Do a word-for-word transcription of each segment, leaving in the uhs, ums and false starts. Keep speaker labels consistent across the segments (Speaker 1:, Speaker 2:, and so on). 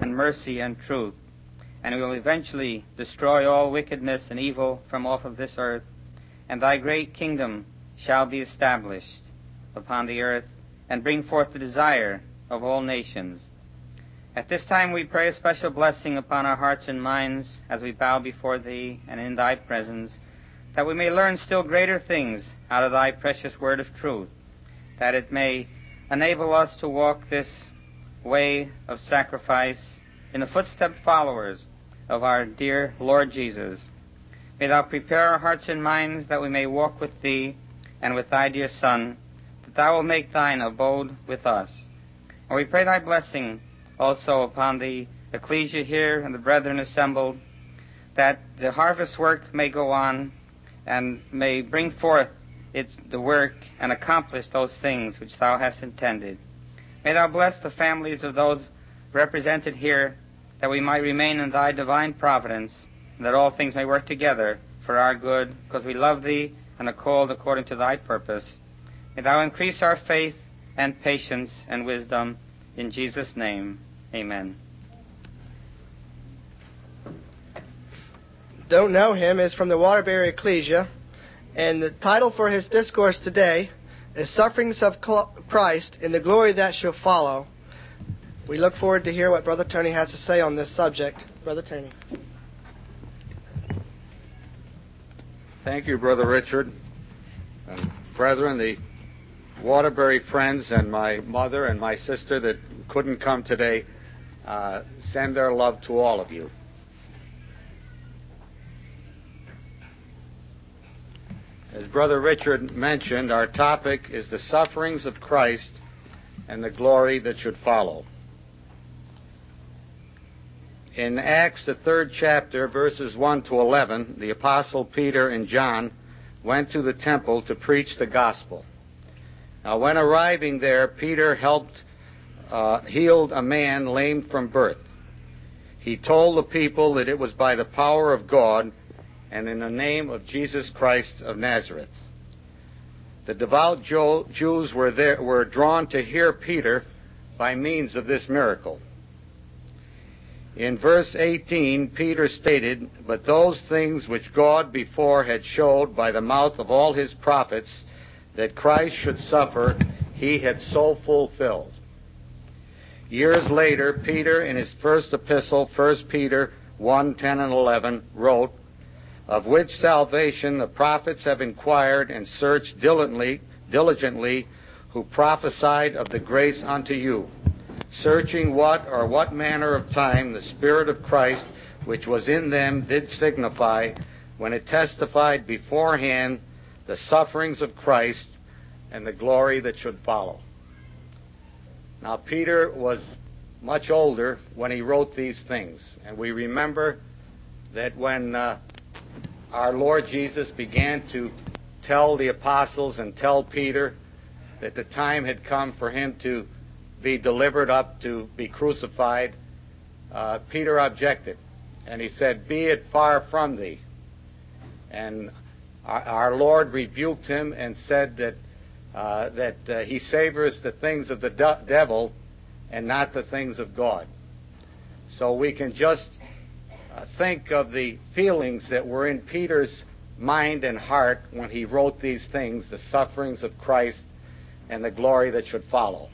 Speaker 1: and mercy and truth, and will eventually destroy all wickedness and evil from off of this earth, and thy great kingdom shall be established upon the earth and bring forth the desire of all nations. At this time we pray a special blessing upon our hearts and minds as we bow before thee and in thy presence, that we may learn still greater things out of thy precious word of truth, that it may enable us to walk this way of sacrifice in the footstep followers of our dear Lord Jesus. May thou prepare our hearts and minds that we may walk with thee and with thy dear Son, that thou wilt make thine abode with us. And we pray thy blessing also upon the ecclesia here and the brethren assembled, that the harvest work may go on and may bring forth its the work and accomplish those things which thou hast intended. May thou bless the families of those represented here, that we might remain in thy divine providence, and that all things may work together for our good, because we love thee and are called according to thy purpose. May thou increase our faith and patience and wisdom. In Jesus' name, amen.
Speaker 2: Don't know him is from the Waterbury Ecclesia, and the title for his discourse today is Sufferings of Christ in the Glory That Shall Follow. We look forward to hear what Brother Tony has to say on this subject. Brother Tony.
Speaker 3: Thank you, Brother Richard. And brethren, the Waterbury friends and my mother and my sister that couldn't come today, uh, send their love to all of you. As Brother Richard mentioned, our topic is the sufferings of Christ and the glory that should follow. In Acts, the third chapter, verses one to eleven, the Apostle Peter and John went to the temple to preach the gospel. Now, when arriving there, Peter helped, uh, healed a man lame from birth. He told the people that it was by the power of God and in the name of Jesus Christ of Nazareth. The devout Jews were there, were drawn to hear Peter by means of this miracle. In verse eighteen, Peter stated, "But those things which God before had showed by the mouth of all his prophets, that Christ should suffer, he had so fulfilled." Years later, Peter, in his first epistle, First Peter one, ten and eleven, wrote, "Of which salvation the prophets have inquired and searched diligently, diligently, who prophesied of the grace unto you, searching what or what manner of time the Spirit of Christ which was in them did signify, when it testified beforehand the sufferings of Christ and the glory that should follow." Now, Peter was much older when he wrote these things, and we remember that when uh, our Lord Jesus began to tell the apostles and tell Peter that the time had come for him to be delivered up to be crucified, uh, Peter objected, and he said, "Be it far from thee." And our, our Lord rebuked him and said that uh, that uh, he savors the things of the de- devil and not the things of God. So we can just uh, think of the feelings that were in Peter's mind and heart when he wrote these things, the sufferings of Christ and the glory that should follow.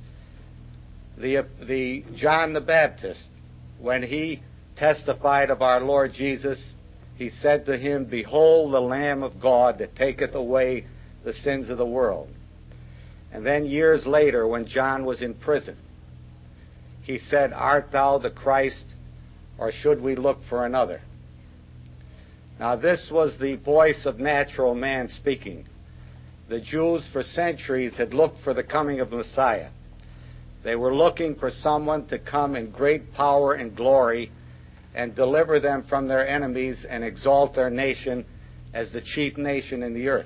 Speaker 3: The, the John the Baptist, when he testified of our Lord Jesus, he said to him, "Behold the Lamb of God that taketh away the sins of the world." And then years later, when John was in prison, he said, "Art thou the Christ, or should we look for another?" Now, this was the voice of natural man speaking. The Jews for centuries had looked for the coming of Messiah. They were looking for someone to come in great power and glory and deliver them from their enemies and exalt their nation as the chief nation in the earth.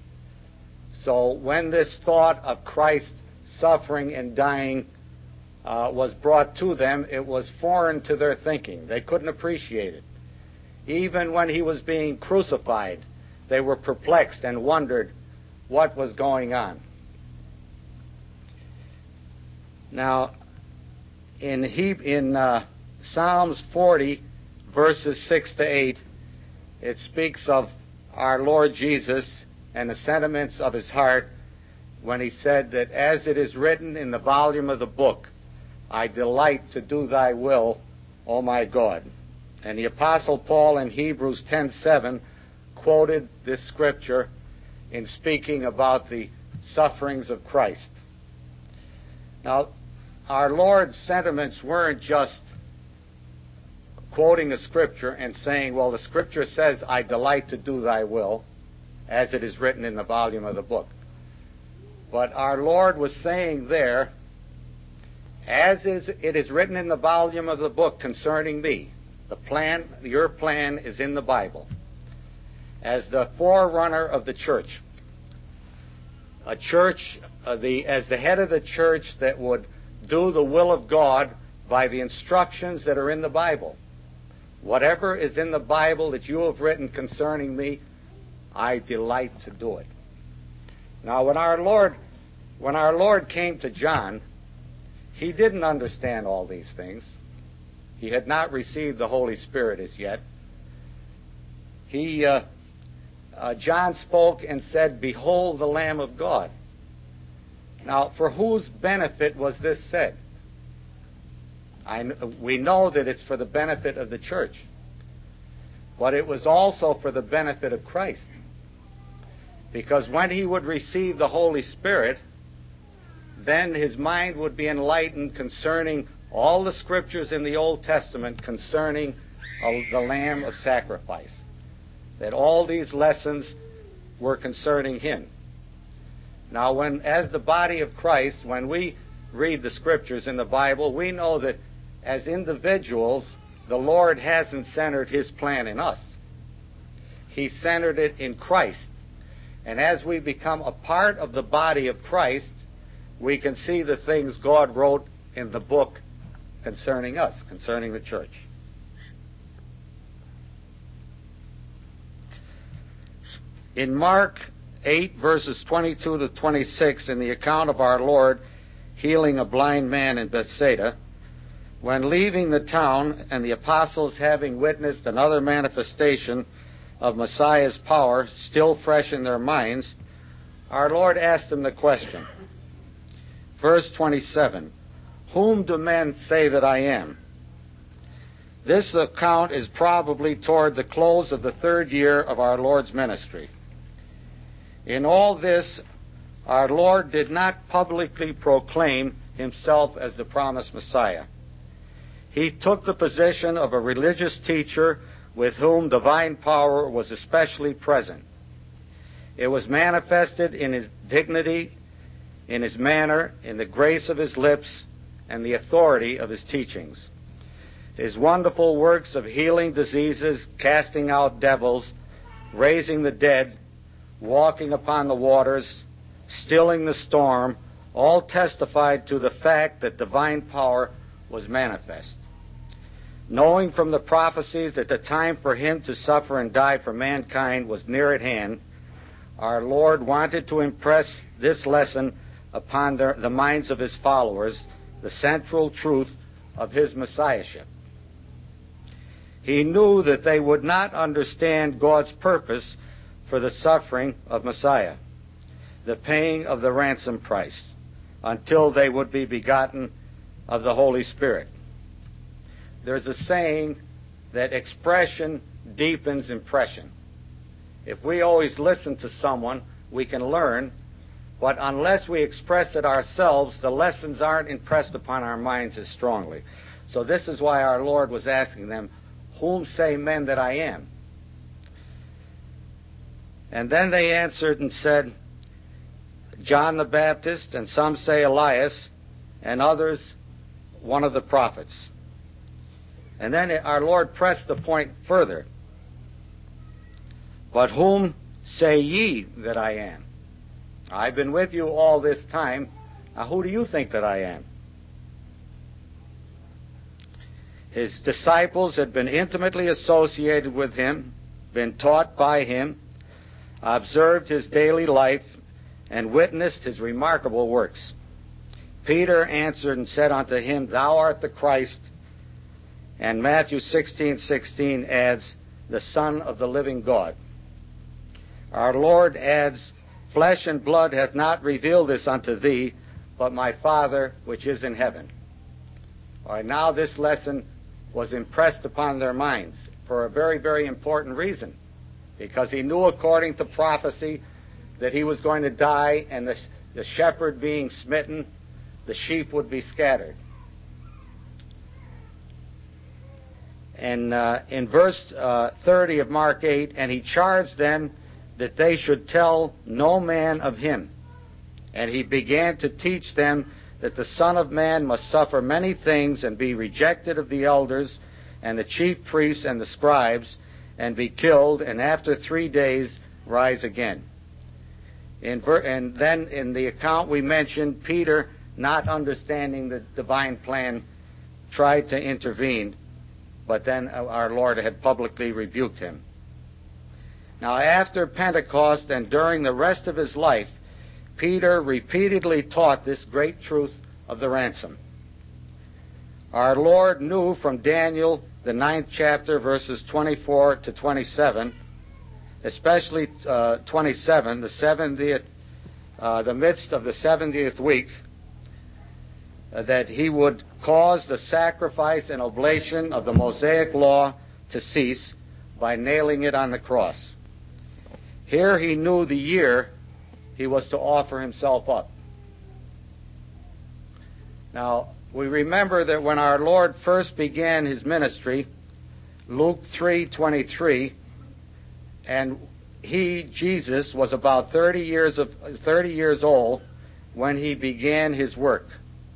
Speaker 3: So when this thought of Christ suffering and dying uh, was brought to them, it was foreign to their thinking. They couldn't appreciate it. Even when he was being crucified, they were perplexed and wondered what was going on. Now, in, he, in uh, Psalms forty, verses six to eight, it speaks of our Lord Jesus and the sentiments of his heart when he said that, as it is written in the volume of the book, I delight to do thy will, O my God. And the Apostle Paul in Hebrews ten seven quoted this scripture in speaking about the sufferings of Christ. Now, our Lord's sentiments weren't just quoting a scripture and saying, well, the scripture says, I delight to do thy will, as it is written in the volume of the book. But our Lord was saying there, as is, it is written in the volume of the book concerning thee. The plan, your plan is in the Bible. As the forerunner of the church, a church, uh, the, as the head of the church that would do the will of God by the instructions that are in the Bible. Whatever is in the Bible that you have written concerning me, I delight to do it. Now, when our Lord, when our Lord came to John, he didn't understand all these things. He had not received the Holy Spirit as yet. He, uh, uh, John spoke and said, behold the Lamb of God. Now, for whose benefit was this said? I, we know that it's for the benefit of the church. But it was also for the benefit of Christ. Because when he would receive the Holy Spirit, then his mind would be enlightened concerning all the scriptures in the Old Testament concerning uh, the Lamb of sacrifice. That all these lessons were concerning him. Now, when, as the body of Christ, when we read the scriptures in the Bible, we know that as individuals, the Lord hasn't centered his plan in us. He centered it in Christ. And as we become a part of the body of Christ, we can see the things God wrote in the book concerning us, concerning the church. In Mark eight, verses twenty-two to twenty-six, in the account of our Lord healing a blind man in Bethsaida, when leaving the town and the apostles having witnessed another manifestation of Messiah's power still fresh in their minds, our Lord asked them the question. Verse twenty-seven, whom do men say that I am? This account is probably toward the close of the third year of our Lord's ministry. In all this, our Lord did not publicly proclaim himself as the promised Messiah. He took the position of a religious teacher with whom divine power was especially present. It was manifested in his dignity, in his manner, in the grace of his lips, and the authority of his teachings. His wonderful works of healing diseases, casting out devils, raising the dead, walking upon the waters, stilling the storm, all testified to the fact that divine power was manifest. Knowing from the prophecies that the time for him to suffer and die for mankind was near at hand, our Lord wanted to impress this lesson upon the, the minds of his followers, the central truth of his messiahship. He knew that they would not understand God's purpose for the suffering of Messiah, the paying of the ransom price, until they would be begotten of the Holy Spirit. There's a saying that expression deepens impression. If we always listen to someone, we can learn, but unless we express it ourselves, the lessons aren't impressed upon our minds as strongly. So this is why our Lord was asking them, whom say men that I am? And then they answered and said, John the Baptist, and some say Elias, and others one of the prophets. And then our Lord pressed the point further. But whom say ye that I am? I've been with you all this time. Now who do you think that I am? His disciples had been intimately associated with him, been taught by him, observed his daily life, and witnessed his remarkable works. Peter answered and said unto him, Thou art the Christ, And Matthew sixteen sixteen adds, the Son of the living God. Our Lord adds, flesh and blood hath not revealed this unto thee, but my Father which is in heaven. All right, now this lesson was impressed upon their minds for a very, very important reason. Because he knew according to prophecy that he was going to die, and the, the shepherd being smitten, the sheep would be scattered. And uh, in verse uh, thirty of Mark eight, and he charged them that they should tell no man of him. And he began to teach them that the Son of Man must suffer many things, and be rejected of the elders, and the chief priests, and the scribes, and be killed, and after three days rise again. In ver- and then in the account we mentioned, Peter, not understanding the divine plan, tried to intervene, but then our Lord had publicly rebuked him. Now, after Pentecost and during the rest of his life, Peter repeatedly taught this great truth of the ransom. Our Lord knew from Daniel, the ninth chapter, verses twenty-four to twenty-seven, especially uh, twenty-seven, the seventieth, uh, the midst of the seventieth week, uh, that he would cause the sacrifice and oblation of the Mosaic law to cease by nailing it on the cross. Here he knew the year he was to offer himself up. Now, we remember that when our Lord first began his ministry, Luke three twenty-three, and he, Jesus, was about thirty years of thirty years old when he began his work.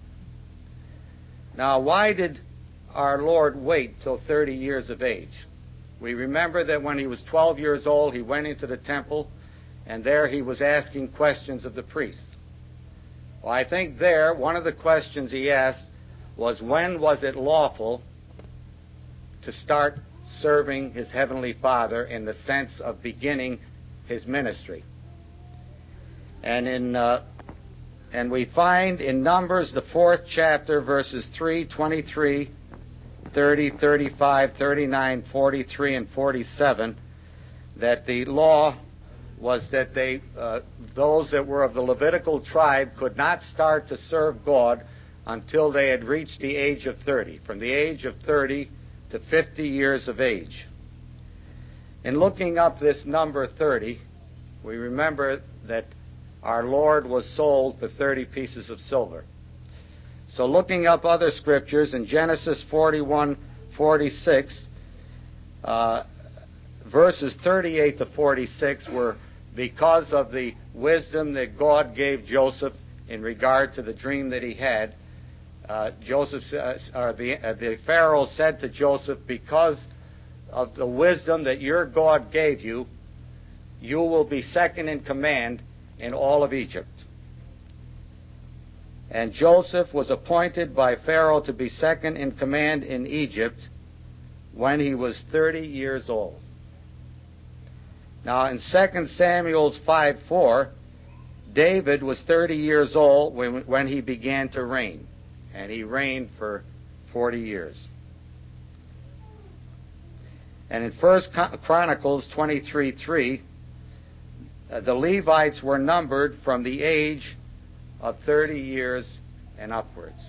Speaker 3: Now, why did our Lord wait till thirty years of age? We remember that when he was twelve years old, he went into the temple, and there he was asking questions of the priest. Well, I think there, one of the questions he asked was, when was it lawful to start serving his heavenly Father in the sense of beginning his ministry? And in uh, and we find in Numbers, the fourth chapter, verses three, twenty-three, thirty, thirty-five, thirty-nine, forty-three, and forty-seven, that the law was that they, uh, those that were of the Levitical tribe could not start to serve God until they had reached the age of thirty, from the age of thirty to fifty years of age. In looking up this number thirty, we remember that our Lord was sold for thirty pieces of silver. So looking up other scriptures, in Genesis forty-one, forty-six, uh, verses thirty-eight to forty-six were because of the wisdom that God gave Joseph in regard to the dream that he had. Uh, Joseph, uh, or the, uh, the Pharaoh said to Joseph, because of the wisdom that your God gave you, you will be second in command in all of Egypt. And Joseph was appointed by Pharaoh to be second in command in Egypt when he was thirty years old. Now, in Second Samuel five four, David was thirty years old when, when he began to reign, and he reigned for forty years. And in First Chronicles twenty-three three, uh, the Levites were numbered from the age of thirty years and upwards.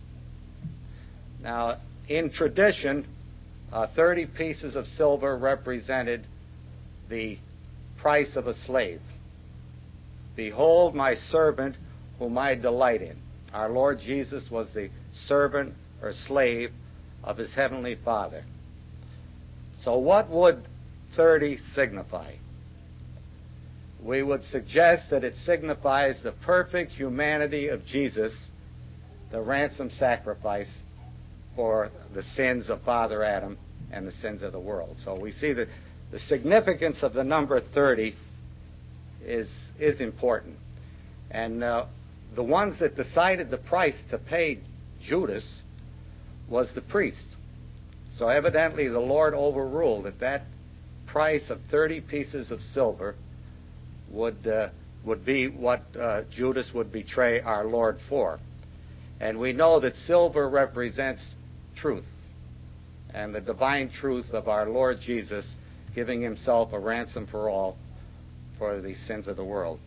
Speaker 3: Now, in tradition, uh, thirty pieces of silver represented the price of a slave. Behold my servant whom I delight in. Our Lord Jesus was the servant or slave of his heavenly Father. So what would thirty signify? We would suggest that it signifies the perfect humanity of Jesus, the ransom sacrifice for the sins of Father Adam and the sins of the world. So we see that the significance of the number thirty is is important. And uh, the ones that decided the price to pay Judas was the priest. So evidently the Lord overruled that that price of thirty pieces of silver would uh, would be what uh, Judas would betray our Lord for. And we know that silver represents truth. and the divine truth of our Lord Jesus giving himself a ransom for all for the sins of the world.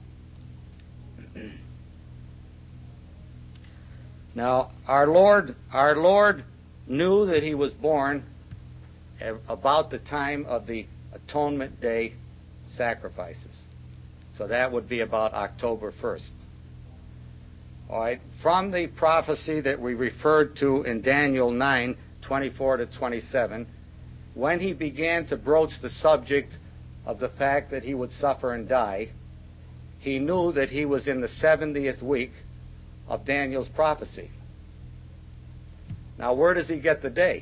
Speaker 3: Now, our Lord, our Lord knew that he was born about the time of the Atonement Day sacrifices. So that would be about October first. All right. From the prophecy that we referred to in Daniel nine, twenty-four to twenty-seven, when he began to broach the subject of the fact that he would suffer and die, he knew that he was in the seventieth week of Daniel's prophecy. Now, where does he get the day?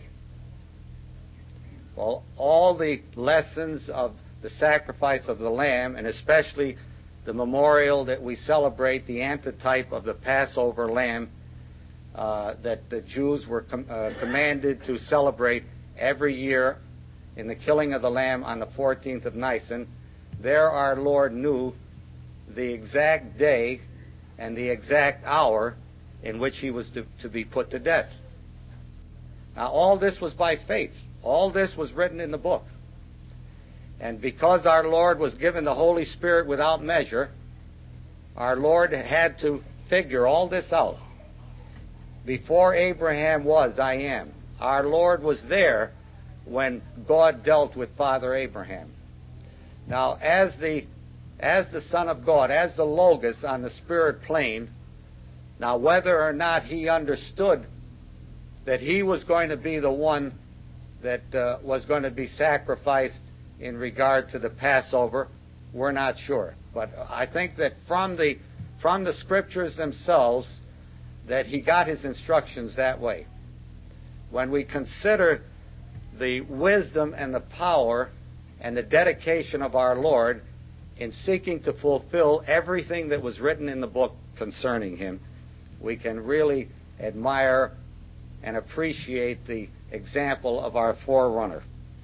Speaker 3: Well, all the lessons of the sacrifice of the Lamb, and especially the memorial that we celebrate, the antitype of the Passover lamb uh, that the Jews were com- uh, commanded to celebrate every year in the killing of the lamb on the fourteenth of Nisan, there our Lord knew the exact day and the exact hour in which he was to, to be put to death. Now, all this was by faith. All this was written in the book. And because our Lord was given the Holy Spirit without measure, our Lord had to figure all this out. Before Abraham was, I am. Our Lord was there when God dealt with Father Abraham. Now, as the, as the Son of God, as the Logos on the spirit plane, now whether or not he understood that he was going to be the one that uh, was going to be sacrificed in regard to the Passover, we're not sure. But I think that from the from the scriptures themselves, that he got his instructions that way. When we consider the wisdom and the power and the dedication of our Lord in seeking to fulfill everything that was written in the book concerning him, we can really admire and appreciate the example of our forerunner.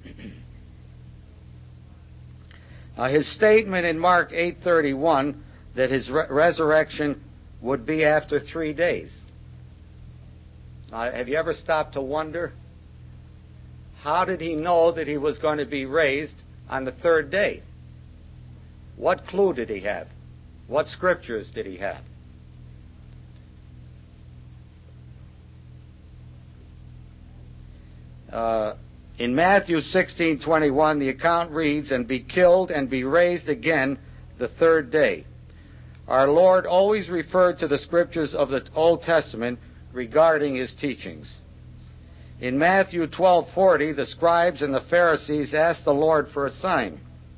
Speaker 3: Uh, his statement in Mark eight thirty-one that his re- resurrection would be after three days. Uh, have you ever stopped to wonder, how did he know that he was going to be raised on the third day? What clue did he have? What scriptures did he have? Uh, in Matthew sixteen twenty-one, the account reads, "And be killed and be raised again the third day." Our Lord always referred to the scriptures of the Old Testament regarding his teachings. In Matthew twelve forty, the scribes and the Pharisees asked the Lord for a sign.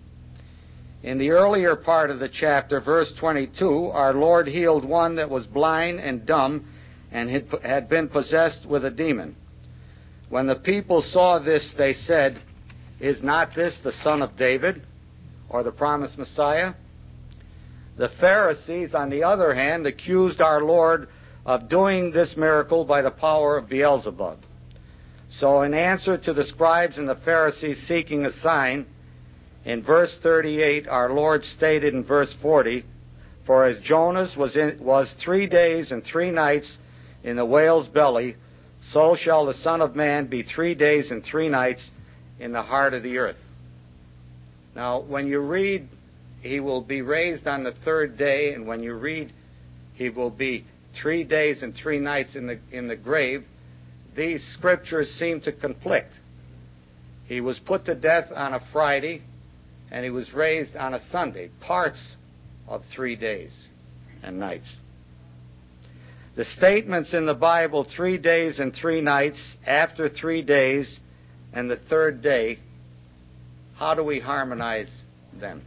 Speaker 3: In the earlier part of the chapter, verse twenty-two, our Lord healed one that was blind and dumb and had been possessed with a demon. When the people saw this, they said, "Is not this the son of David, or the promised Messiah?" The Pharisees, on the other hand, accused our Lord of doing this miracle by the power of Beelzebub. So in answer to the scribes and the Pharisees seeking a sign, in verse thirty-eight, our Lord stated in verse forty, "For as Jonas was, in, was three days and three nights in the whale's belly, so shall the Son of Man be three days and three nights in the heart of the earth." Now, when you read, he will be raised on the third day, and when you read, he will be three days and three nights in the, in the grave, these scriptures seem to conflict. He was put to death on a Friday, and he was raised on a Sunday, parts of three days and nights. The statements in the Bible, three days and three nights, after three days, and the third day, how do we harmonize them?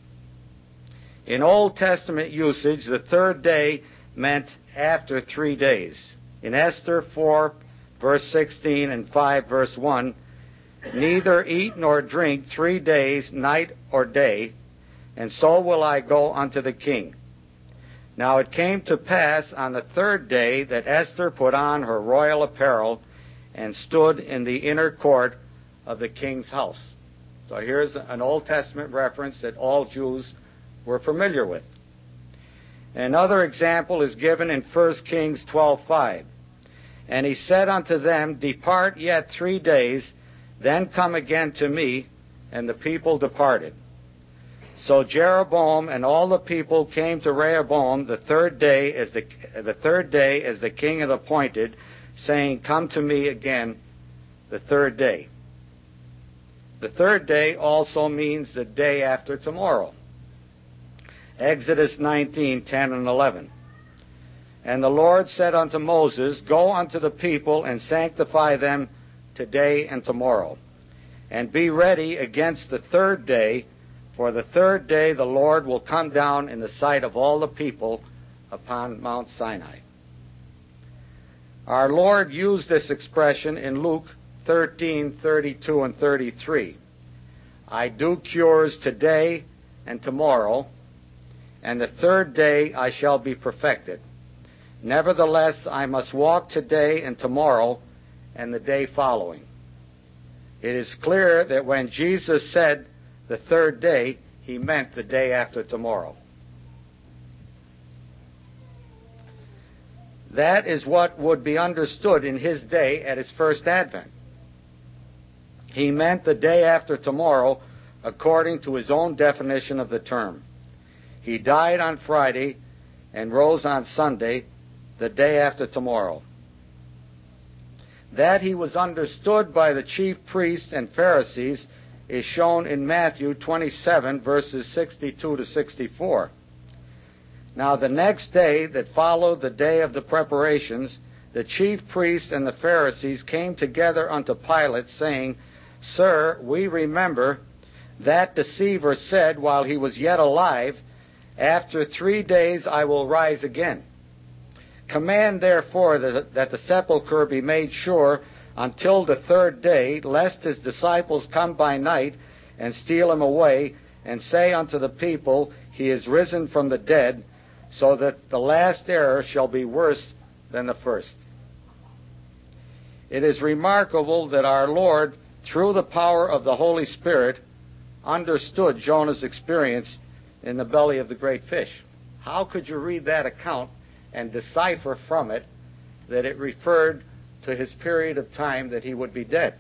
Speaker 3: In Old Testament usage, the third day meant after three days. In Esther four, verse sixteen, and five, verse one, "Neither eat nor drink three days, night or day, and so will I go unto the king." Now it came to pass on the third day that Esther put on her royal apparel and stood in the inner court of the king's house. So here's an Old Testament reference that all Jews were familiar with. Another example is given in First Kings twelve five. And he said unto them, Depart yet three days, then come again to me. And the people departed. So Jeroboam and all the people came to Rehoboam the third day as the, the third day as the king had appointed, saying, Come to me again the third day. The third day also means the day after tomorrow. Exodus nineteen, ten and eleven. And the Lord said unto Moses, Go unto the people and sanctify them today and tomorrow. And be ready against the third day, for the third day the Lord will come down in the sight of all the people upon Mount Sinai. Our Lord used this expression in Luke thirteen, thirty-two and thirty-three. I do cures today and tomorrow, and the third day I shall be perfected. Nevertheless, I must walk today and tomorrow and the day following. It is clear that when Jesus said the third day, he meant the day after tomorrow. That is what would be understood in his day at his first advent. He meant the day after tomorrow according to his own definition of the term. He died on Friday and rose on Sunday, the day after tomorrow. That he was understood by the chief priests and Pharisees is shown in Matthew twenty-seven, verses sixty-two to sixty-four. Now the next day that followed the day of the preparations, the chief priests and the Pharisees came together unto Pilate, saying, Sir, we remember that deceiver said while he was yet alive, After three days I will rise again. Command therefore that, that the sepulchre be made sure until the third day, lest his disciples come by night and steal him away, and say unto the people, He is risen from the dead, so that the last error shall be worse than the first. It is remarkable that our Lord, through the power of the Holy Spirit, understood Jonah's experience in the belly of the great fish. How could you read that account and decipher from it that it referred to his period of time that he would be dead?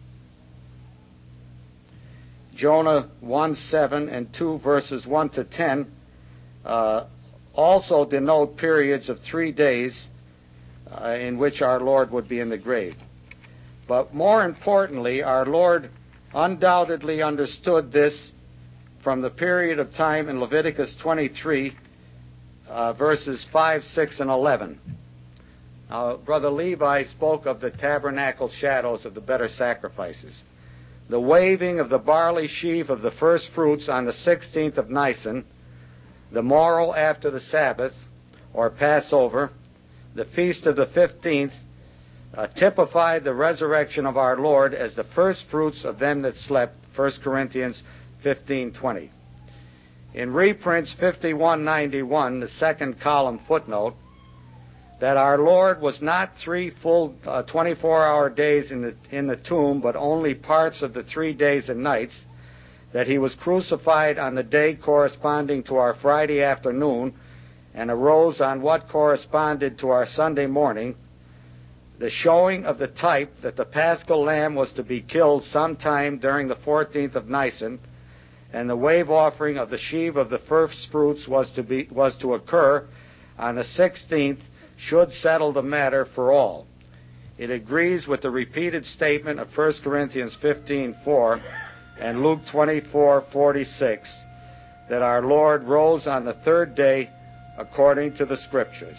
Speaker 3: Jonah one seven and two verses one to ten uh, also denote periods of three days uh, in which our Lord would be in the grave. But more importantly, our Lord undoubtedly understood this from the period of time in Leviticus twenty-three, uh, verses five, six, and eleven. Now, Brother Levi spoke of the tabernacle shadows of the better sacrifices. The waving of the barley sheaf of the first fruits on the sixteenth of Nisan, the morrow after the Sabbath, or Passover, the feast of the fifteenth, uh, typified the resurrection of our Lord as the first fruits of them that slept, First Corinthians fifteen twenty. In reprints fifty-one ninety-one, the second column footnote, that our Lord was not three full uh, twenty-four hour days in the, in the tomb, but only parts of the three days and nights, that he was crucified on the day corresponding to our Friday afternoon and arose on what corresponded to our Sunday morning, the showing of the type that the Paschal lamb was to be killed sometime during the fourteenth of Nisan, and the wave offering of the sheaf of the first fruits was to be was to occur on the sixteenth, should settle the matter for all. It agrees with the repeated statement of First Corinthians fifteen four and Luke twenty-four forty-six that our Lord rose on the third day according to the Scriptures.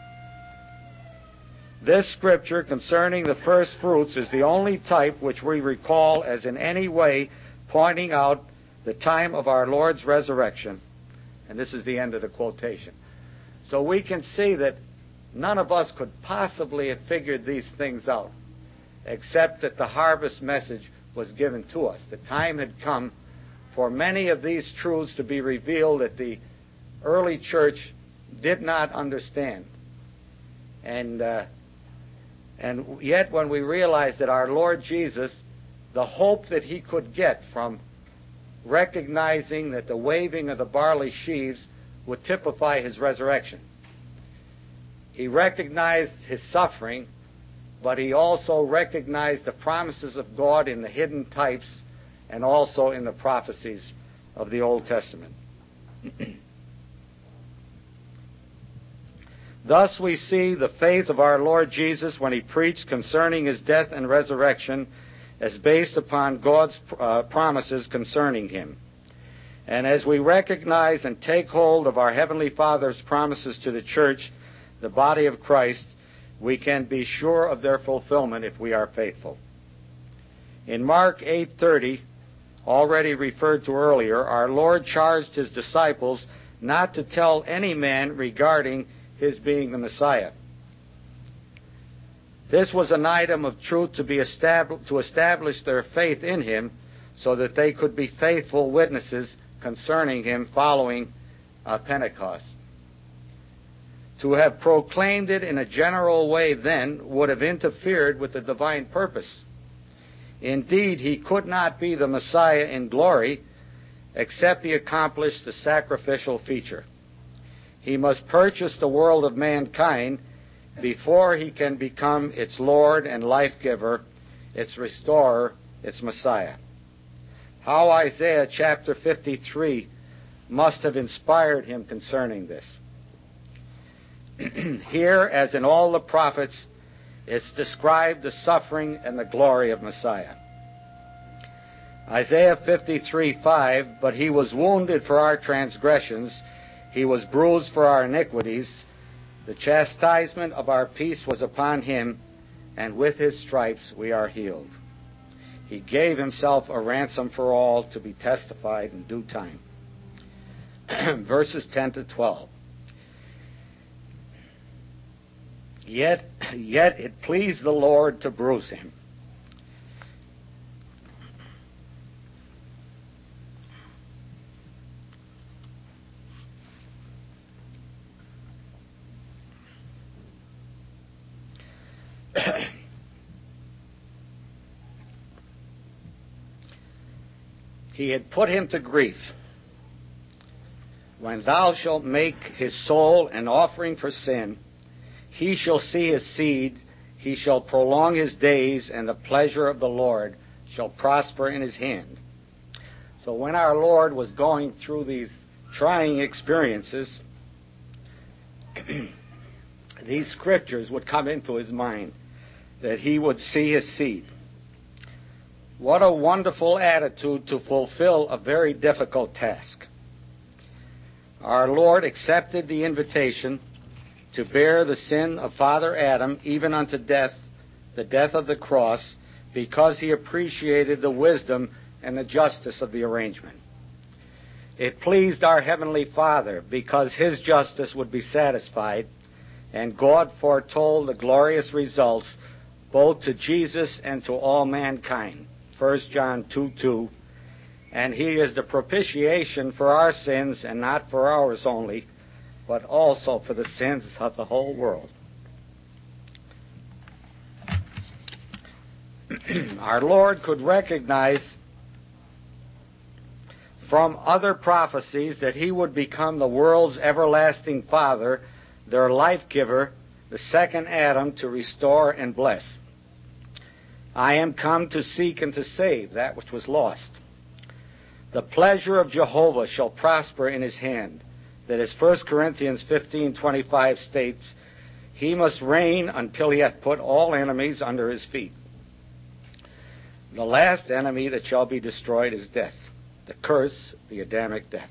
Speaker 3: This Scripture concerning the first fruits is the only type which we recall as in any way pointing out the time of our Lord's resurrection. And this is the end of the quotation. So we can see that none of us could possibly have figured these things out, except that the harvest message was given to us. The time had come for many of these truths to be revealed that the early church did not understand. And, uh, and yet when we realize that our Lord Jesus, the hope that he could get from recognizing that the waving of the barley sheaves would typify his resurrection, he recognized his suffering but he also recognized the promises of God in the hidden types and also in the prophecies of the Old Testament. Thus we see the faith of our Lord Jesus when he preached concerning his death and resurrection as based upon God's uh, promises concerning him. And as we recognize and take hold of our Heavenly Father's promises to the church, the body of Christ, we can be sure of their fulfillment if we are faithful. In Mark eight thirty, already referred to earlier, our Lord charged his disciples not to tell any man regarding his being the Messiah. This was an item of truth to be established, to establish their faith in him so that they could be faithful witnesses concerning him following uh, Pentecost. To have proclaimed it in a general way then would have interfered with the divine purpose. Indeed, he could not be the Messiah in glory except he accomplished the sacrificial feature. He must purchase the world of mankind before he can become its Lord and life-giver, its restorer, its Messiah. How Isaiah chapter fifty-three must have inspired him concerning this. Here, as in all the prophets, it's described the suffering and the glory of Messiah. Isaiah fifty-three five, but he was wounded for our transgressions, he was bruised for our iniquities. The chastisement of our peace was upon him, and with his stripes we are healed. He gave himself a ransom for all to be testified in due time. Verses ten to twelve. Yet, yet it pleased the Lord to bruise him. He had put him to grief. When thou shalt make his soul an offering for sin, he shall see his seed, he shall prolong his days, and the pleasure of the Lord shall prosper in his hand. So when our Lord was going through these trying experiences, these scriptures would come into his mind, that he would see his seed. What a wonderful attitude to fulfill a very difficult task. Our Lord accepted the invitation to bear the sin of Father Adam, even unto death, the death of the cross, because he appreciated the wisdom and the justice of the arrangement. It pleased our Heavenly Father because his justice would be satisfied, and God foretold the glorious results both to Jesus and to all mankind. First John two two, and he is the propitiation for our sins, and not for ours only, but also for the sins of the whole world. Our Lord could recognize from other prophecies that he would become the world's everlasting Father, their life-giver, the second Adam, to restore and bless. I am come to seek and to save that which was lost. The pleasure of Jehovah shall prosper in his hand. That is, First Corinthians fifteen twenty-five states, he must reign until he hath put all enemies under his feet. The last enemy that shall be destroyed is death, the curse, the Adamic death.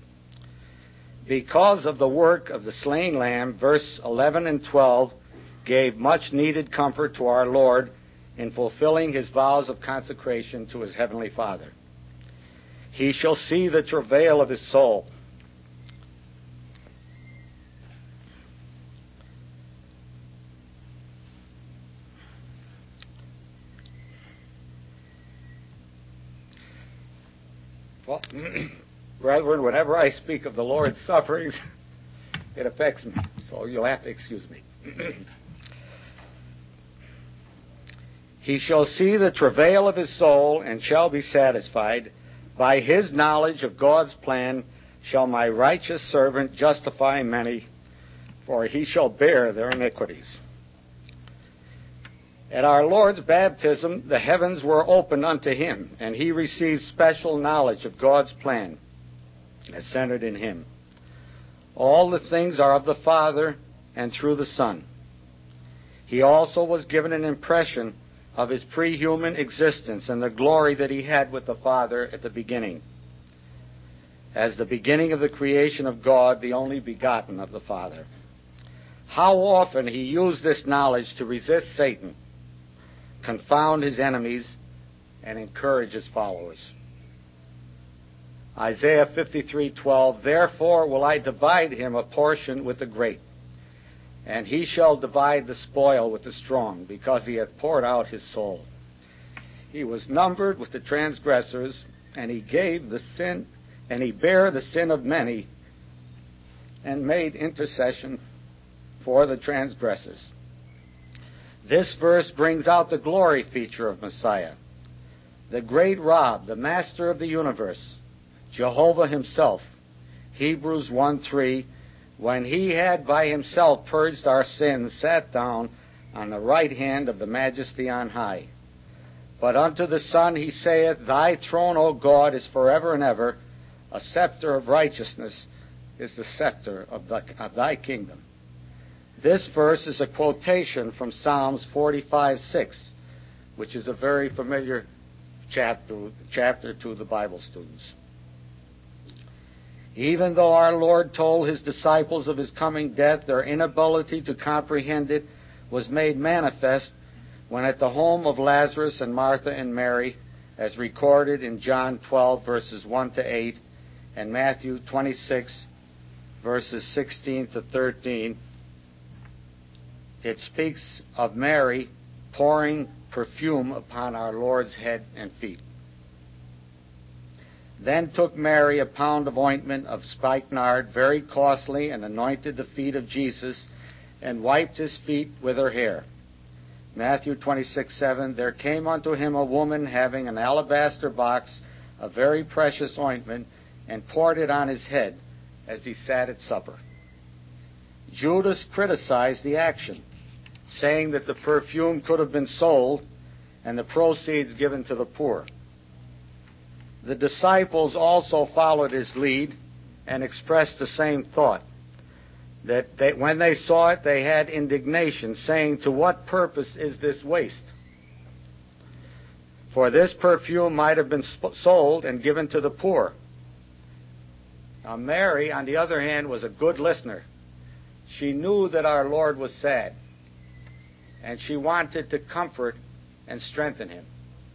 Speaker 3: Because of the work of the slain lamb, verse eleven and twelve gave much needed comfort to our Lord in fulfilling his vows of consecration to his heavenly Father. He shall see the travail of his soul. Well, brethren, whenever I speak of the Lord's sufferings, it affects me, so you'll have to excuse me. He shall see the travail of his soul, and shall be satisfied. By his knowledge of God's plan shall my righteous servant justify many, for he shall bear their iniquities. At our Lord's baptism, the heavens were opened unto him, and he received special knowledge of God's plan as centered in him. All the things are of the Father and through the Son. He also was given an impression of his pre-human existence and the glory that he had with the Father at the beginning, as the beginning of the creation of God, the only begotten of the Father. How often he used this knowledge to resist Satan, confound his enemies, and encourage his followers. Isaiah fifty-three twelve, therefore will I divide him a portion with the great, and he shall divide the spoil with the strong, because he hath poured out his soul. He was numbered with the transgressors, and he gave the sin, and he bare the sin of many, and made intercession for the transgressors. This verse brings out the glory feature of Messiah. The great Rob, the master of the universe, Jehovah himself, Hebrews one three, when he had by himself purged our sins, sat down on the right hand of the majesty on high. But unto the Son he saith, thy throne, O God, is forever and ever. A scepter of righteousness is the scepter of, the, of thy kingdom. This verse is a quotation from Psalms forty-five six, which is a very familiar chapter, chapter to the Bible students. Even though our Lord told his disciples of his coming death, their inability to comprehend it was made manifest when at the home of Lazarus and Martha and Mary, as recorded in John twelve, verses one to eight, and Matthew twenty-six, verses sixteen to thirteen, it speaks of Mary pouring perfume upon our Lord's head and feet. Then took Mary a pound of ointment of spikenard, very costly, and anointed the feet of Jesus, and wiped his feet with her hair. Matthew twenty-six seven, there came unto him a woman having an alabaster box of very precious ointment, and poured it on his head as he sat at supper. Judas criticized the action, saying that the perfume could have been sold and the proceeds given to the poor. The disciples also followed his lead and expressed the same thought, that they, when they saw it, they had indignation, saying, to what purpose is this waste? For this perfume might have been sp- sold and given to the poor. Now Mary, on the other hand, was a good listener. She knew that our Lord was sad, and she wanted to comfort and strengthen him.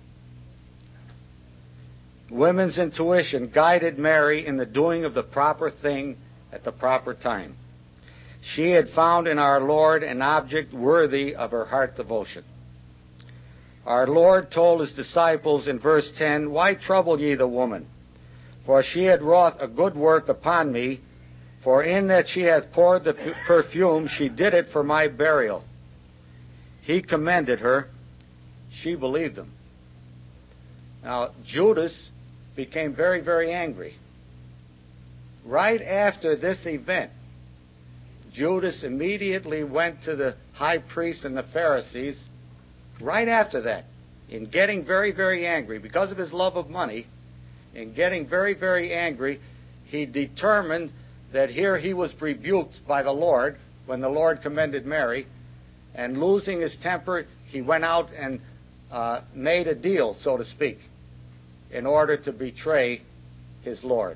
Speaker 3: Women's intuition guided Mary in the doing of the proper thing at the proper time. She had found in our Lord an object worthy of her heart devotion. Our Lord told his disciples in verse ten, why trouble ye the woman? For she had wrought a good work upon me, for in that she hath poured the perfume, she did it for my burial. He commended her. She believed him. Now, Judas became very, very angry. Right after this event, Judas immediately went to the high priest and the Pharisees. Right after that, in getting very, very angry, because of his love of money, in getting very, very angry, he determined that here he was rebuked by the Lord when the Lord commended Mary, and losing his temper, he went out and uh, made a deal, so to speak, in order to betray his Lord.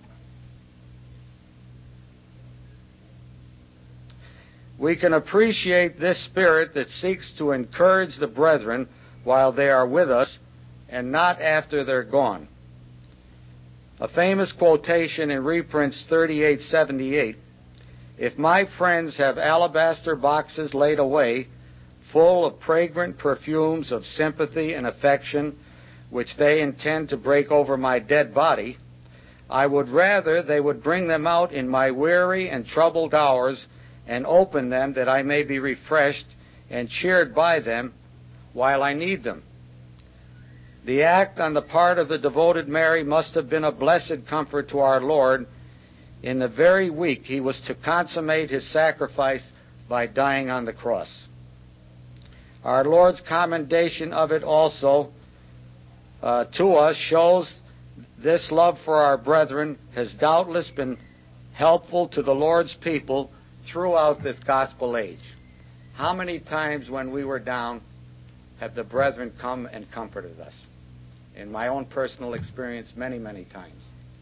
Speaker 3: We can appreciate this spirit that seeks to encourage the brethren while they are with us and not after they're gone. A famous quotation in reprints thirty-eight seventy-eight, if my friends have alabaster boxes laid away full of fragrant perfumes of sympathy and affection, which they intend to break over my dead body, I would rather they would bring them out in my weary and troubled hours and open them, that I may be refreshed and cheered by them while I need them. The act on the part of the devoted Mary must have been a blessed comfort to our Lord in the very week he was to consummate his sacrifice by dying on the cross. Our Lord's commendation of it also uh, to us shows this love for our brethren has doubtless been helpful to the Lord's people throughout this gospel age. How many times when we were down have the brethren come and comforted us? In my own personal experience, many, many times.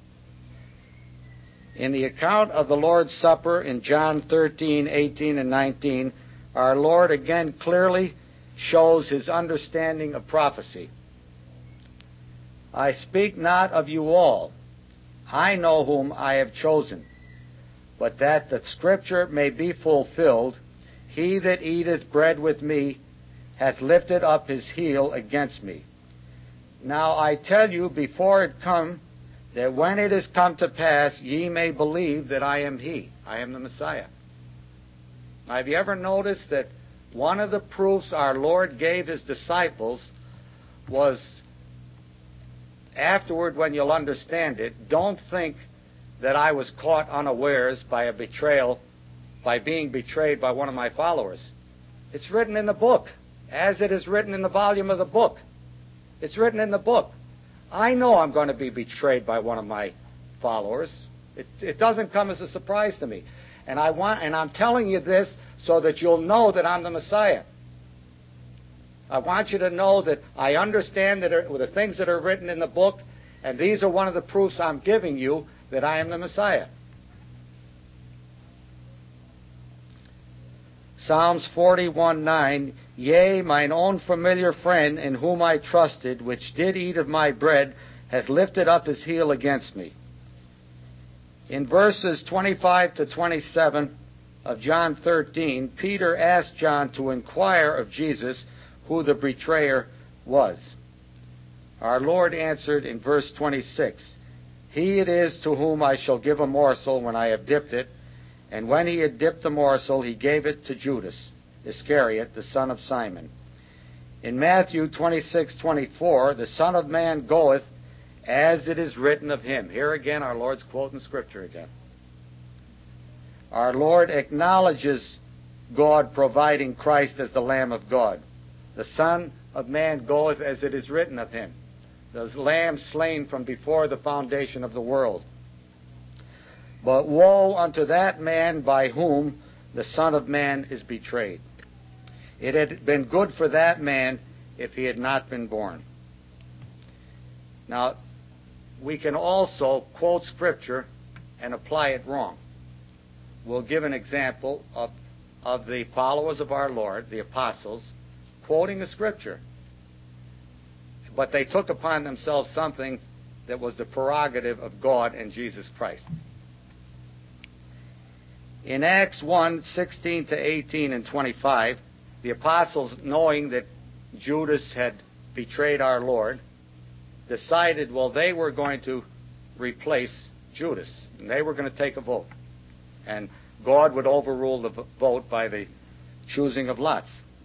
Speaker 3: In the account of the Lord's Supper in John thirteen, eighteen, and nineteen, our Lord again clearly shows his understanding of prophecy. I speak not of you all. I know whom I have chosen. But that the Scripture may be fulfilled, he that eateth bread with me hath lifted up his heel against me. Now I tell you before it come, that when it is come to pass, ye may believe that I am he. I am the Messiah. Now, have you ever noticed that one of the proofs our Lord gave his disciples was, afterward when you'll understand it, don't think that I was caught unawares by a betrayal, by being betrayed by one of my followers. It's written in the book, as it is written in the volume of the book. It's written in the book. I know I'm going to be betrayed by one of my followers. It, it doesn't come as a surprise to me. And I want, and I'm telling you this so that you'll know that I'm the Messiah. I want you to know that I understand that are, the things that are written in the book, and these are one of the proofs I'm giving you that I am the Messiah. Psalms forty-one, nine, Yea, mine own familiar friend, in whom I trusted, which did eat of my bread, hath lifted up his heel against me. In verses twenty-five to twenty-seven of John thirteen, Peter asked John to inquire of Jesus who the betrayer was. Our Lord answered in verse twenty-six, He it is to whom I shall give a morsel when I have dipped it. And when he had dipped the morsel, he gave it to Judas Iscariot, the son of Simon. In Matthew twenty-six, twenty-four, the Son of Man goeth as it is written of him. Here again, our Lord's quoting Scripture again. Our Lord acknowledges God providing Christ as the Lamb of God. The Son of Man goeth as it is written of him, the Lamb slain from before the foundation of the world. But woe unto that man by whom the Son of Man is betrayed. It had been good for that man if he had not been born. Now, we can also quote Scripture and apply it wrong. We'll give an example of, of the followers of our Lord, the apostles, quoting a Scripture. But they took upon themselves something that was the prerogative of God and Jesus Christ. In Acts one, sixteen to eighteen and twenty-five, the apostles, knowing that Judas had betrayed our Lord, decided, well, they were going to replace Judas. And they were going to take a vote. And God would overrule the vote by the choosing of lots.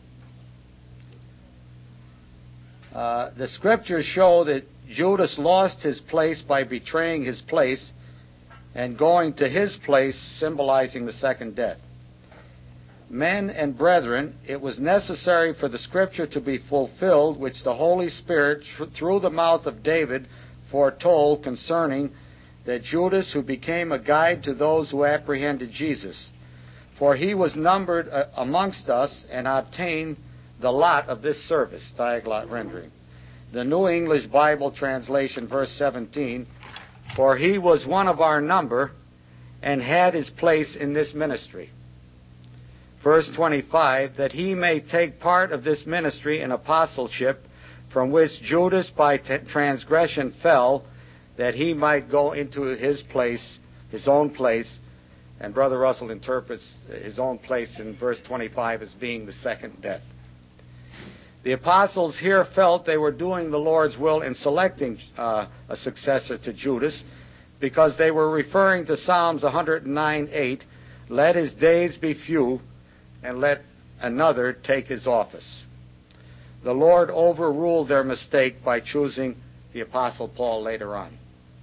Speaker 3: Uh, the Scriptures show that Judas lost his place by betraying his place and going to his place, symbolizing the second death. Men and brethren, it was necessary for the Scripture to be fulfilled, which the Holy Spirit, through the mouth of David, foretold concerning that Judas, who became a guide to those who apprehended Jesus. For he was numbered uh, amongst us and obtained the lot of this service, diaglot rendering. The New English Bible translation, verse seventeen, For he was one of our number and had his place in this ministry. Verse twenty-five, That he may take part of this ministry and apostleship, from which Judas by t- transgression fell, that he might go into his place, his own place. And Brother Russell interprets his own place in verse twenty-five as being the second death. The apostles here felt they were doing the Lord's will in selecting uh, a successor to Judas, because they were referring to Psalms one oh nine, eight, Let his days be few, and let another take his office. The Lord overruled their mistake by choosing the Apostle Paul later on.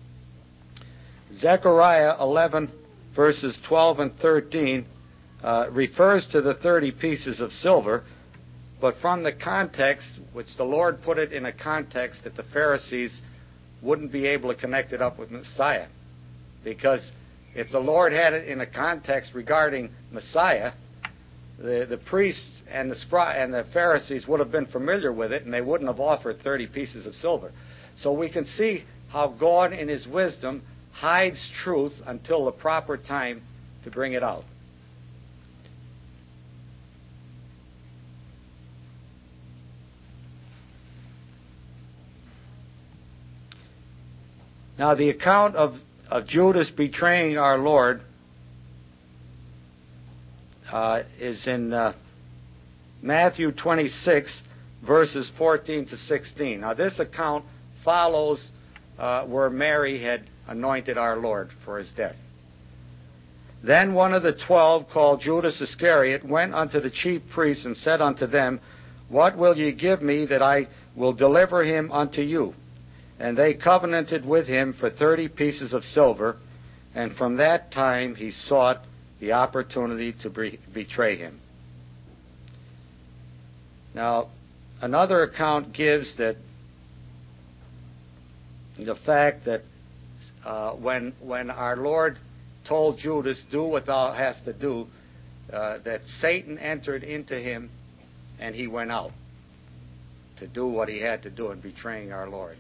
Speaker 3: Zechariah eleven, verses twelve and thirteen, uh, refers to the thirty pieces of silver, but from the context, which the Lord put it in a context that the Pharisees wouldn't be able to connect it up with Messiah. Because if the Lord had it in a context regarding Messiah, the, the priests and the, scri- and the Pharisees would have been familiar with it, and they wouldn't have offered thirty pieces of silver. So we can see how God, in His wisdom, hides truth until the proper time to bring it out. Now, the account of, of Judas betraying our Lord uh, is in uh, Matthew twenty-six, verses fourteen to sixteen. Now, this account follows uh, where Mary had anointed our Lord for His death. Then one of the twelve, called Judas Iscariot, went unto the chief priests and said unto them, What will ye give me that I will deliver him unto you? And they covenanted with him for thirty pieces of silver, and from that time he sought the opportunity to be- betray him. Now, another account gives that the fact that uh, when when our Lord told Judas, do what thou hast to do, uh, that Satan entered into him and he went out to do what he had to do in betraying our Lord.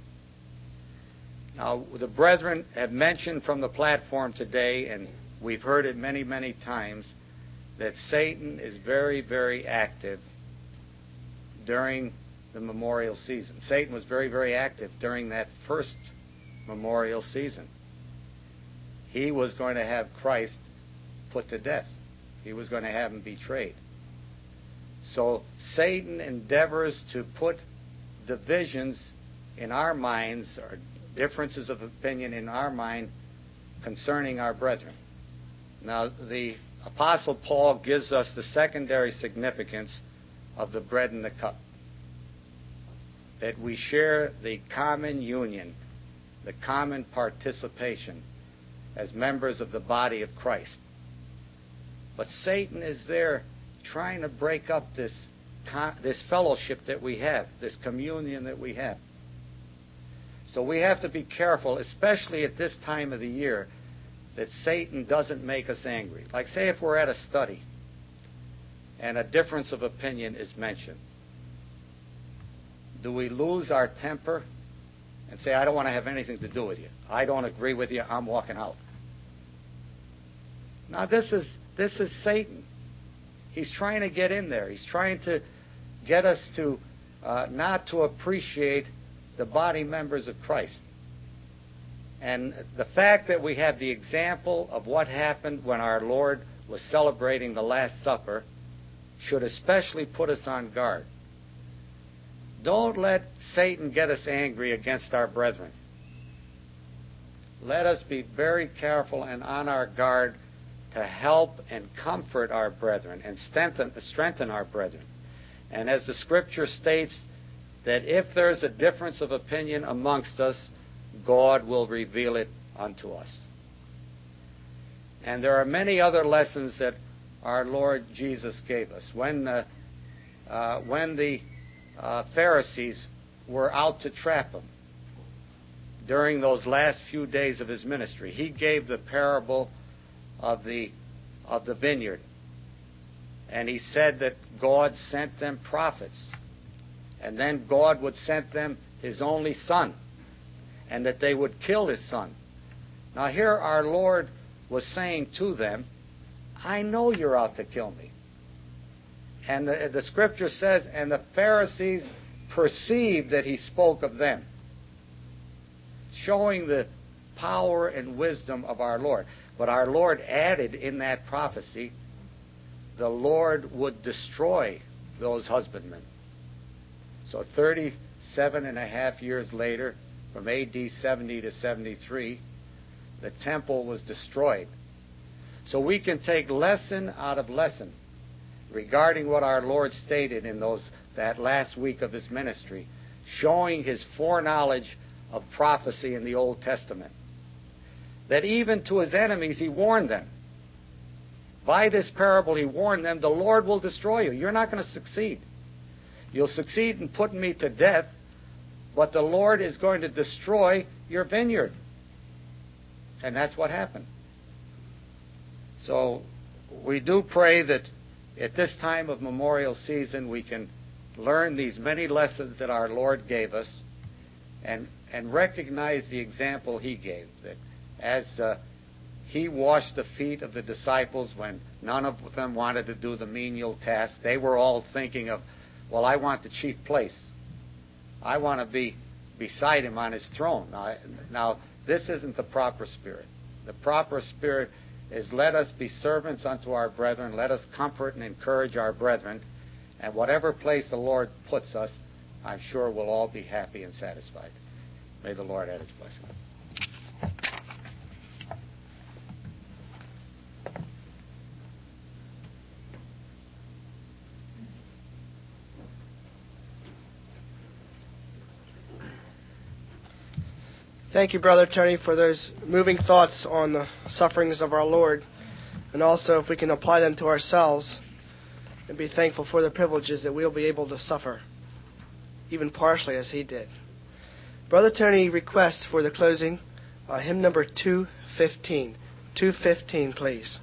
Speaker 3: Now, the brethren have mentioned from the platform today, and we've heard it many, many times, that Satan is very, very active during the memorial season. Satan was very, very active during that first memorial season. He was going to have Christ put to death. He was going to have him betrayed. So Satan endeavors to put divisions in our minds, or differences of opinion in our mind concerning our brethren. Now, the Apostle Paul gives us the secondary significance of the bread and the cup. That we share the common union, the common participation as members of the body of Christ. But Satan is there trying to break up this, this fellowship that we have, this communion that we have. So we have to be careful, especially at this time of the year, that Satan doesn't make us angry. Like, say, if we're at a study and a difference of opinion is mentioned, do we lose our temper and say, I don't want to have anything to do with you. I don't agree with you. I'm walking out. Now, this is this is Satan. He's trying to get in there. He's trying to get us to uh, not to appreciate the body members of Christ. And the fact that we have the example of what happened when our Lord was celebrating the Last Supper should especially put us on guard. Don't let Satan get us angry against our brethren. Let us be very careful and on our guard to help and comfort our brethren and strengthen, strengthen our brethren. And as the Scripture states, that if there's a difference of opinion amongst us, God will reveal it unto us. And there are many other lessons that our Lord Jesus gave us. When, uh, uh, when the uh, Pharisees were out to trap him during those last few days of his ministry, he gave the parable of the, of the vineyard. And he said that God sent them prophets. And then God would send them His only Son, and that they would kill His Son. Now here our Lord was saying to them, I know you're out to kill me. And the, the Scripture says, and the Pharisees perceived that He spoke of them, showing the power and wisdom of our Lord. But our Lord added in that prophecy, the Lord would destroy those husbandmen. So thirty-seven and a half years later, from A D seventy to seventy-three, the temple was destroyed. So we can take lesson out of lesson regarding what our Lord stated in those that last week of His ministry, showing His foreknowledge of prophecy in the Old Testament. That even to His enemies He warned them. By this parable He warned them, the Lord will destroy you. You're not going to succeed. You'll succeed in putting me to death, but the Lord is going to destroy your vineyard. And that's what happened. So we do pray that at this time of memorial season we can learn these many lessons that our Lord gave us and, and recognize the example He gave. That as uh, He washed the feet of the disciples when none of them wanted to do the menial task, they were all thinking of, well, I want the chief place. I want to be beside Him on His throne. Now, now, this isn't the proper spirit. The proper spirit is let us be servants unto our brethren. Let us comfort and encourage our brethren. And whatever place the Lord puts us, I'm sure we'll all be happy and satisfied. May the Lord add His blessing.
Speaker 2: Thank you, Brother Tony, for those moving thoughts on the sufferings of our Lord. And also, if we can apply them to ourselves and be thankful for the privileges that we'll be able to suffer, even partially as He did. Brother Tony requests for the closing uh, hymn number two fifteen. two fifteen, please.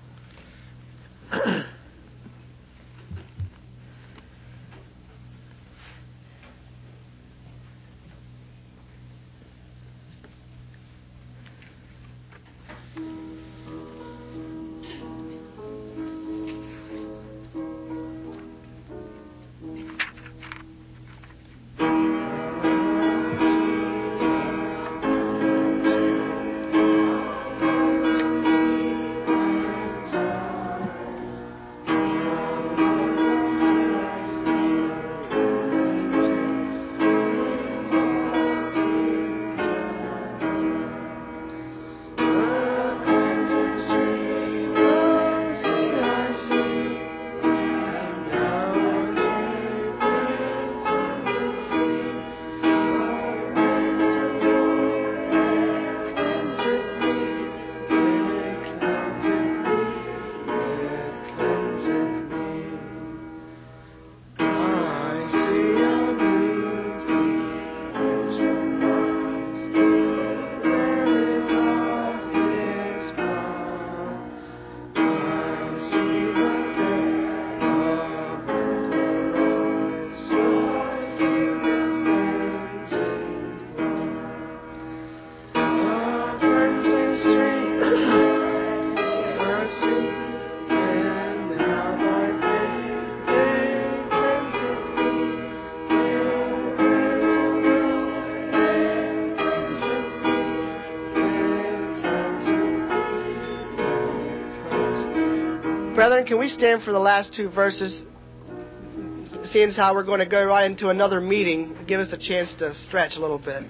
Speaker 2: Brethren, can we stand for the last two verses? Seeing as how we're going to go right into another meeting, give us a chance to stretch a little bit.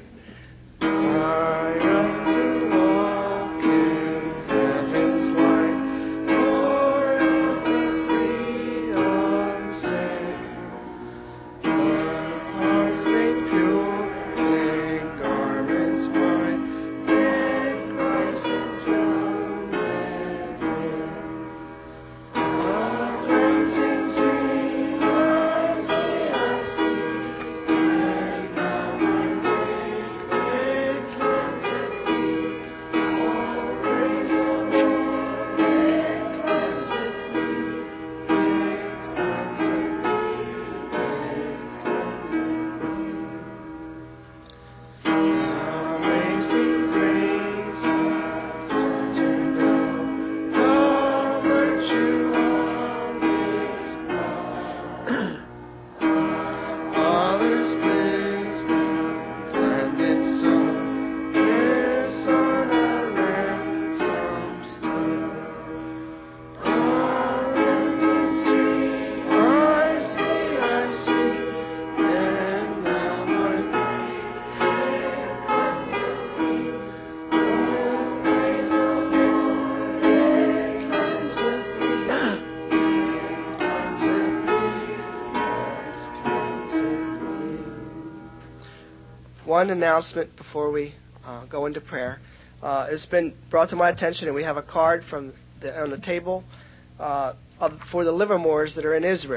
Speaker 2: One announcement before we uh, go into prayer. Uh, it's been brought to my attention, and we have a card from the, on the table uh, of, for the Livermores that are in Israel.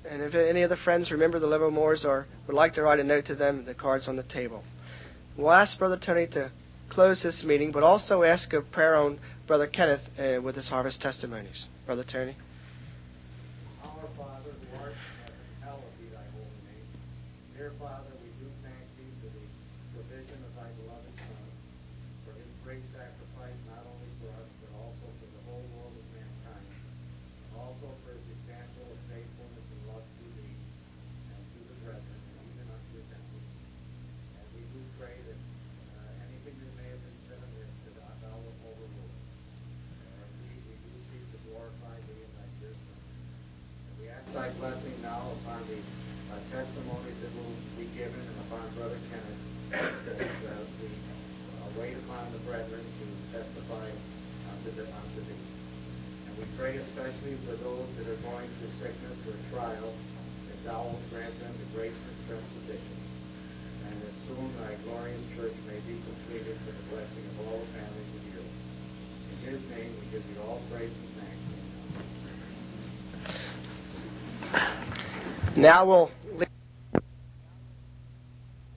Speaker 2: And if any of the friends remember the Livermores or would like to write a note to them, the card's on the table. We'll ask Brother Tony to close this meeting, but also ask a prayer on Brother Kenneth uh, with his harvest testimonies. Brother Tony.
Speaker 3: Our Father, who art in heaven, hallowed be thy holy name. Dear Father, we do thank thee for the provision of thy beloved Son, for his great sacrifice not only for us, but also for the whole world of mankind, and also for his example of faithfulness and love to thee and to the brethren, and even unto his enemies. And we do pray that uh, anything that may have been said amiss, that thou wilt overrule. Uh, we, we do seek to glorify thee in thy dear Son. And we ask thy blessing now upon the uh, testimonies that will be given and upon Brother Kenneth, that uh, we uh, wait upon the brethren to testify unto, the, unto thee. And we pray especially for those that are going through sickness or trial, that thou wilt grant them the grace and strength sufficient. And that soon thy glorious church may be completed for the blessing of all the families of the earth. In his name we give thee all praise and thanks.
Speaker 2: Now we'll